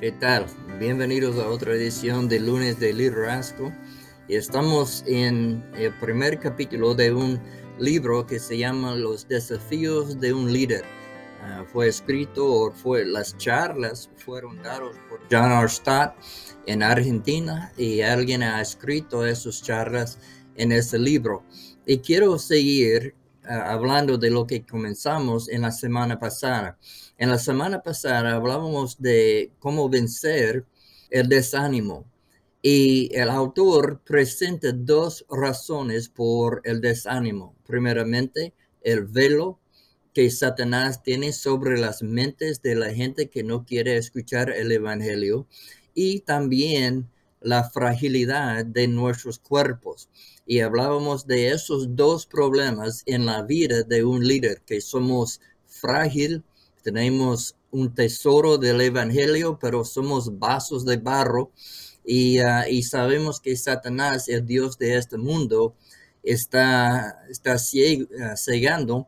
¿Qué tal? Bienvenidos a otra edición de Lunes de Liderazgo. Y estamos en el primer capítulo de un libro que se llama Los desafíos de un líder. Fue escrito, las charlas fueron dadas por John R. Stott en Argentina y alguien ha escrito esas charlas en ese libro. Y quiero seguir hablando de lo que comenzamos en la semana pasada. En la semana pasada hablábamos de cómo vencer el desánimo y el autor presenta dos razones por el desánimo. Primeramente, el velo que Satanás tiene sobre las mentes de la gente que no quiere escuchar el evangelio y también la fragilidad de nuestros cuerpos. Y hablábamos de esos dos problemas en la vida de un líder, que somos frágil, tenemos un tesoro del evangelio, pero somos vasos de barro y sabemos que Satanás, el Dios de este mundo, está cegando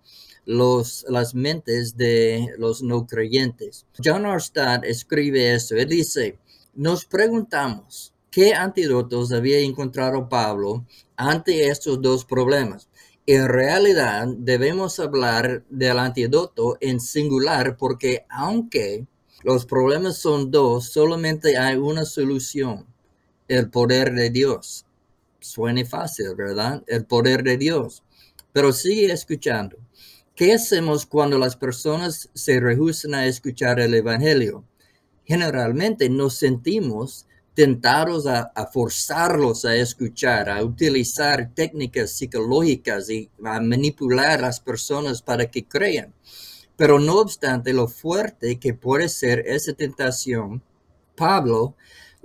las mentes de los no creyentes. John R. Stott escribe eso. Él dice, nos preguntamos qué antídotos había encontrado Pablo ante estos dos problemas. En realidad debemos hablar del antídoto en singular porque aunque los problemas son dos, solamente hay una solución: el poder de Dios. Suena fácil, ¿verdad? El poder de Dios. Pero sigue escuchando. ¿Qué hacemos cuando las personas se rehúsan a escuchar el evangelio? Generalmente nos sentimos tentados a forzarlos a escuchar, a utilizar técnicas psicológicas y a manipular a las personas para que crean. Pero no obstante lo fuerte que puede ser esa tentación, Pablo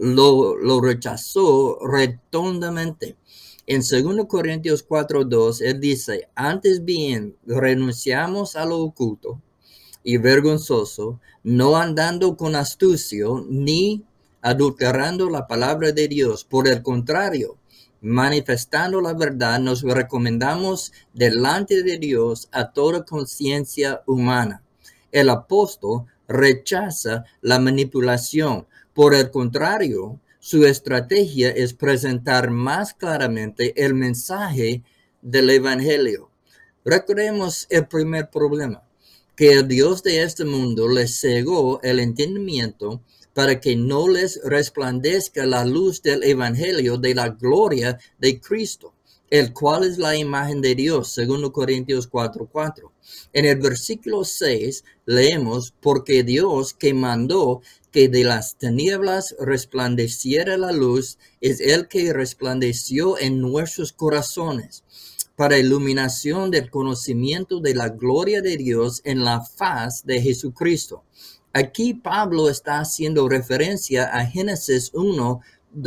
lo rechazó rotundamente. En 2 Corintios 4:2, él dice, antes bien, renunciamos a lo oculto y vergonzoso, no andando con astucia, ni adulterando la palabra de Dios. Por el contrario, manifestando la verdad, nos recomendamos delante de Dios a toda conciencia humana. El apóstol rechaza la manipulación. Por el contrario, su estrategia es presentar más claramente el mensaje del evangelio. Recordemos el primer problema, que el Dios de este mundo les cegó el entendimiento para que no les resplandezca la luz del evangelio de la gloria de Cristo, el cual es la imagen de Dios, según Corintios 4:4. En el versículo 6 leemos, porque Dios que mandó que de las tinieblas resplandeciera la luz, es el que resplandeció en nuestros corazones para iluminación del conocimiento de la gloria de Dios en la faz de Jesucristo. Aquí Pablo está haciendo referencia a Génesis 1,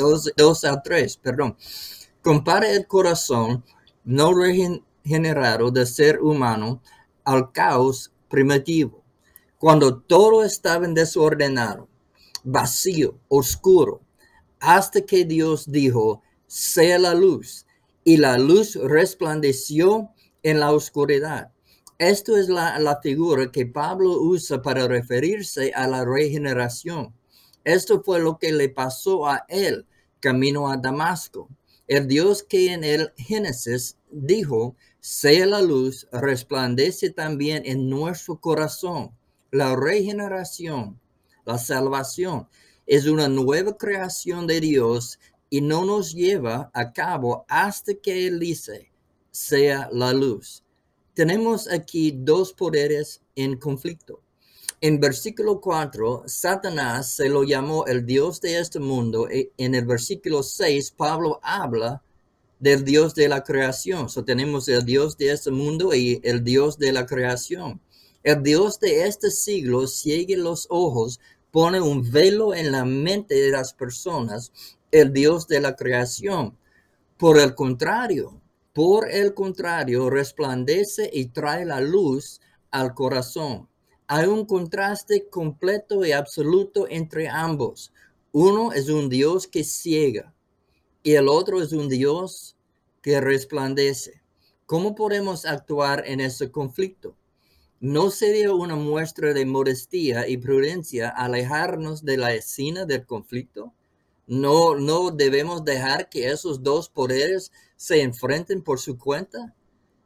2 a 3. Compara el corazón no regenerado del ser humano al caos primitivo, cuando todo estaba desordenado, vacío, oscuro, hasta que Dios dijo, sea la luz, y la luz resplandeció en la oscuridad. Esto es la figura que Pablo usa para referirse a la regeneración. Esto fue lo que le pasó a él camino a Damasco. El Dios que en el Génesis dijo, sea la luz, resplandece también en nuestro corazón. La regeneración, la salvación, es una nueva creación de Dios y no nos lleva a cabo hasta que Él dice, sea la luz. Tenemos aquí dos poderes en conflicto. En versículo 4, Satanás se lo llamó el Dios de este mundo. En el versículo 6, Pablo habla del Dios de la creación. Tenemos el Dios de este mundo y el Dios de la creación. El Dios de este siglo ciega los ojos, pone un velo en la mente de las personas, el Dios de la creación. Por el contrario, resplandece y trae la luz al corazón. Hay un contraste completo y absoluto entre ambos. Uno es un Dios que ciega y el otro es un Dios que resplandece. ¿Cómo podemos actuar en ese conflicto? ¿No sería una muestra de modestia y prudencia alejarnos de la escena del conflicto? ¿No debemos dejar que esos dos poderes se enfrenten por su cuenta?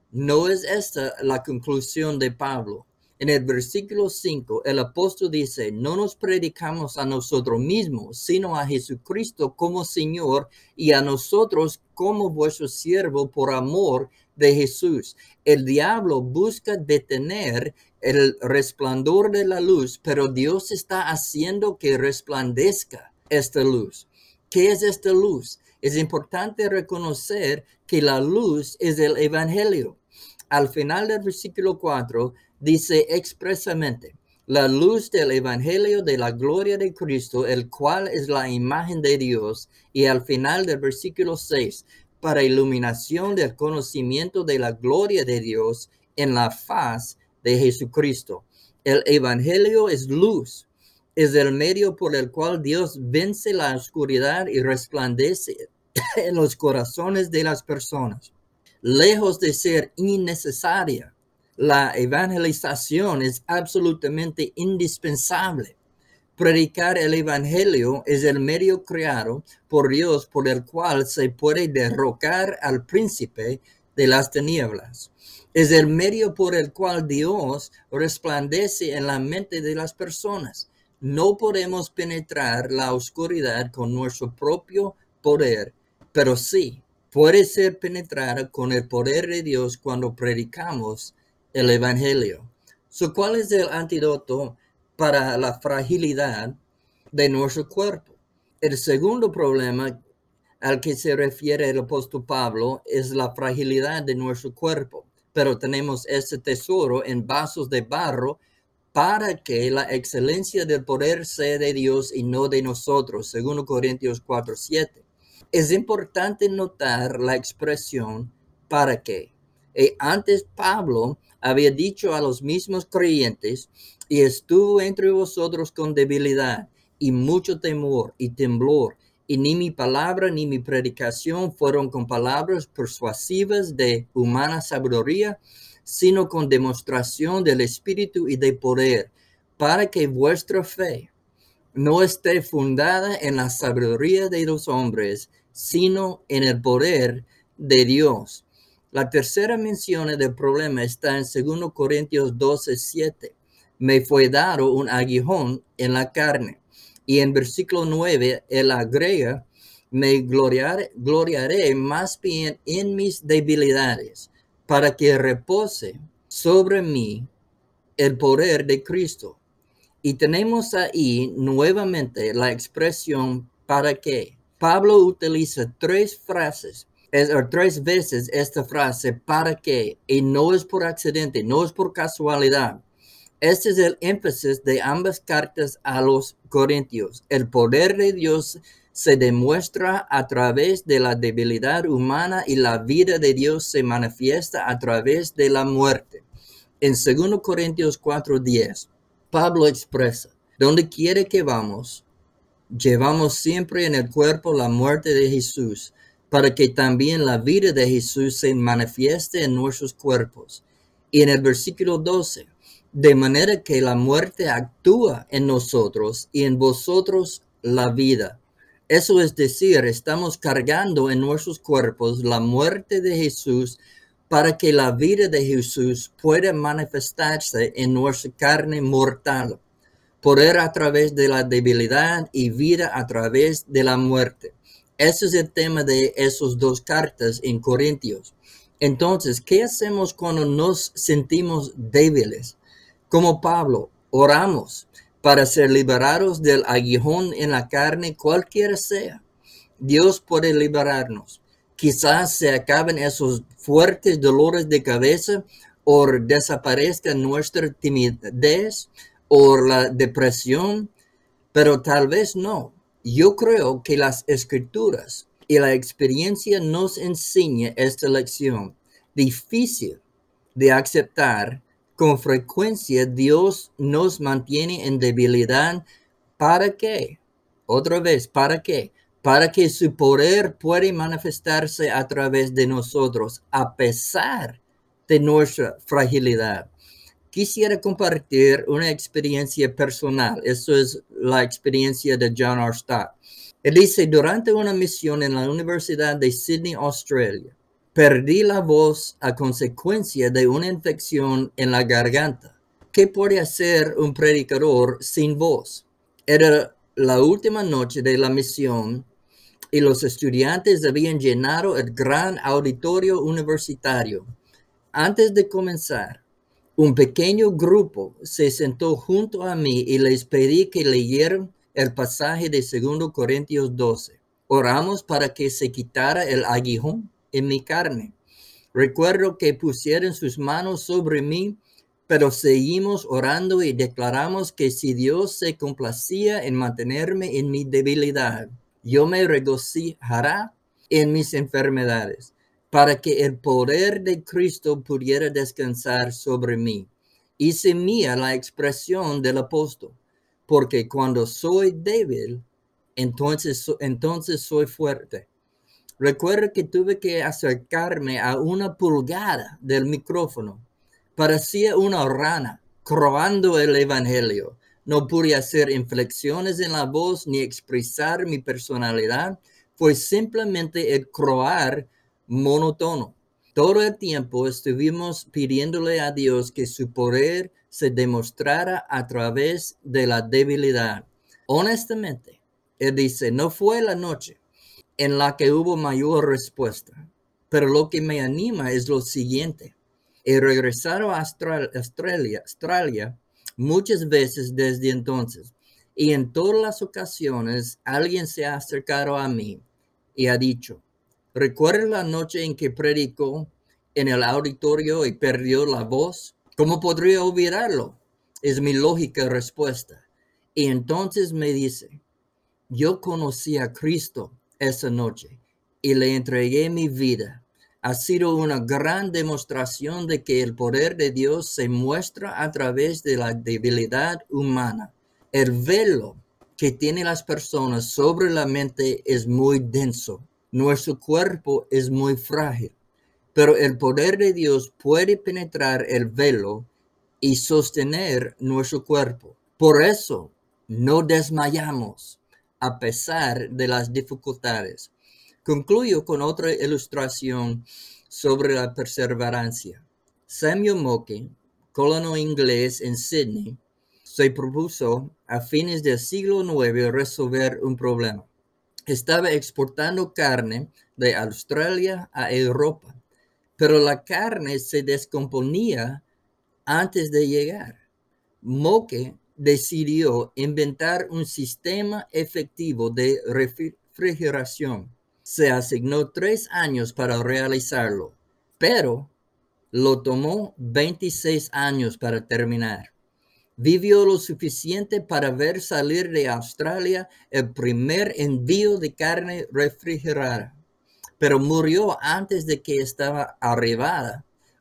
No es esta la conclusión de Pablo. En el versículo 5, el apóstol dice, no nos predicamos a nosotros mismos, sino a Jesucristo como Señor y a nosotros como vuestro siervo por amor de Jesús. El diablo busca detener el resplandor de la luz, pero Dios está haciendo que resplandezca esta luz. ¿Qué es esta luz? Es importante reconocer que la luz es el Evangelio. Al final del versículo 4 dice expresamente, la luz del Evangelio de la gloria de Cristo, el cual es la imagen de Dios. Y al final del versículo 6, para iluminación del conocimiento de la gloria de Dios en la faz de Jesucristo. El Evangelio es luz. Es el medio por el cual Dios vence la oscuridad y resplandece en los corazones de las personas. Lejos de ser innecesaria, la evangelización es absolutamente indispensable. Predicar el Evangelio es el medio creado por Dios por el cual se puede derrocar al príncipe de las tinieblas. Es el medio por el cual Dios resplandece en la mente de las personas. No podemos penetrar la oscuridad con nuestro propio poder, pero sí puede ser penetrada con el poder de Dios cuando predicamos el Evangelio. ¿Cuál es el antídoto para la fragilidad de nuestro cuerpo? El segundo problema al que se refiere el apóstol Pablo es la fragilidad de nuestro cuerpo. Pero tenemos este tesoro en vasos de barro para que la excelencia del poder sea de Dios y no de nosotros, según Corintios 4:7. Es importante notar la expresión para qué. Antes Pablo había dicho a los mismos creyentes, y estuvo entre vosotros con debilidad y mucho temor y temblor, y ni mi palabra ni mi predicación fueron con palabras persuasivas de humana sabiduría, sino con demostración del Espíritu y de poder, para que vuestra fe no esté fundada en la sabiduría de los hombres, sino en el poder de Dios. La tercera mención del problema está en 2 Corintios 12:7. Me fue dado un aguijón en la carne. Y en versículo 9, él agrega, me gloriaré más bien en mis debilidades, para que repose sobre mí el poder de Cristo. Y tenemos ahí nuevamente la expresión para qué. Pablo utiliza tres veces esta frase para qué, y no es por accidente, no es por casualidad. Este es el énfasis de ambas cartas a los Corintios. El poder de Dios se demuestra a través de la debilidad humana y la vida de Dios se manifiesta a través de la muerte. En 2 Corintios 4:10, Pablo expresa, donde quiere que vamos, llevamos siempre en el cuerpo la muerte de Jesús, para que también la vida de Jesús se manifieste en nuestros cuerpos. Y en el versículo 12, de manera que la muerte actúa en nosotros y en vosotros la vida. Eso es decir, estamos cargando en nuestros cuerpos la muerte de Jesús para que la vida de Jesús pueda manifestarse en nuestra carne mortal. Poder a través de la debilidad y vida a través de la muerte. Ese es el tema de esas dos cartas en Corintios. Entonces, ¿qué hacemos cuando nos sentimos débiles? Como Pablo, oramos para ser liberados del aguijón en la carne, cualquiera sea. Dios puede liberarnos. Quizás se acaben esos fuertes dolores de cabeza o desaparezca nuestra timidez o la depresión, pero tal vez no. Yo creo que las escrituras y la experiencia nos enseña esta lección difícil de aceptar. Con frecuencia Dios nos mantiene en debilidad. ¿Para qué? Otra vez, ¿para qué? Para que su poder pueda manifestarse a través de nosotros, a pesar de nuestra fragilidad. Quisiera compartir una experiencia personal. Eso es la experiencia de John R. Stott. Él dice, durante una misión en la Universidad de Sydney, Australia, perdí la voz a consecuencia de una infección en la garganta. ¿Qué puede hacer un predicador sin voz? Era la última noche de la misión y los estudiantes habían llenado el gran auditorio universitario. Antes de comenzar, un pequeño grupo se sentó junto a mí y les pedí que leyeran el pasaje de 2 Corintios 12. Oramos para que se quitara el aguijón en mi carne. Recuerdo que pusieron sus manos sobre mí, pero seguimos orando y declaramos que si Dios se complacía en mantenerme en mi debilidad, yo me regocijará en mis enfermedades, para que el poder de Cristo pudiera descansar sobre mí. Hice mía la expresión del apóstol, porque cuando soy débil, entonces soy fuerte. Recuerdo que tuve que acercarme a 1 pulgada del micrófono. Parecía una rana croando el evangelio. No pude hacer inflexiones en la voz ni expresar mi personalidad. Fue simplemente el croar monótono. Todo el tiempo estuvimos pidiéndole a Dios que su poder se demostrara a través de la debilidad. Honestamente, él dice, no fue la noche en la que hubo mayor respuesta. Pero lo que me anima es lo siguiente. He regresado a Australia muchas veces desde entonces. Y en todas las ocasiones alguien se ha acercado a mí y ha dicho, ¿recuerda la noche en que predicó en el auditorio y perdió la voz? ¿Cómo podría olvidarlo? Es mi lógica respuesta. Y entonces me dice, yo conocí a Cristo esa noche y le entregué mi vida. Ha sido una gran demostración de que el poder de Dios se muestra a través de la debilidad humana. El velo que tienen las personas sobre la mente es muy denso. Nuestro cuerpo es muy frágil, pero el poder de Dios puede penetrar el velo y sostener nuestro cuerpo. Por eso no desmayamos a pesar de las dificultades. Concluyo con otra ilustración sobre la perseverancia. Samuel Mockey, colono inglés en Sydney, se propuso a fines del siglo IX resolver un problema. Estaba exportando carne de Australia a Europa, pero la carne se descomponía antes de llegar. Mockey decidió inventar un sistema efectivo de refrigeración. Se asignó 3 años para realizarlo, pero lo tomó 26 años para terminar. Vivió lo suficiente para ver salir de Australia el primer envío de carne refrigerada, pero murió antes de que estaba arribara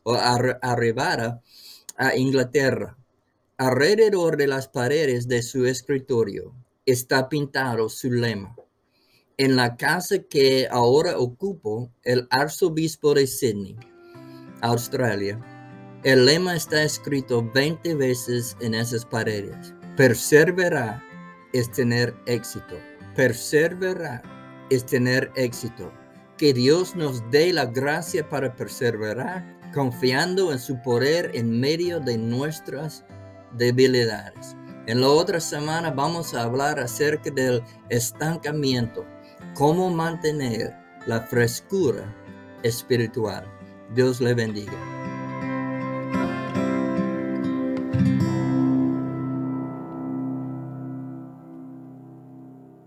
a Inglaterra. Alrededor de las paredes de su escritorio está pintado su lema. En la casa que ahora ocupo, el arzobispo de Sydney, Australia, el lema está escrito 20 veces en esas paredes. Perseverar es tener éxito. Perseverar es tener éxito. Que Dios nos dé la gracia para perseverar, confiando en su poder en medio de nuestras debilidades. En la otra semana vamos a hablar acerca del estancamiento, cómo mantener la frescura espiritual. Dios le bendiga.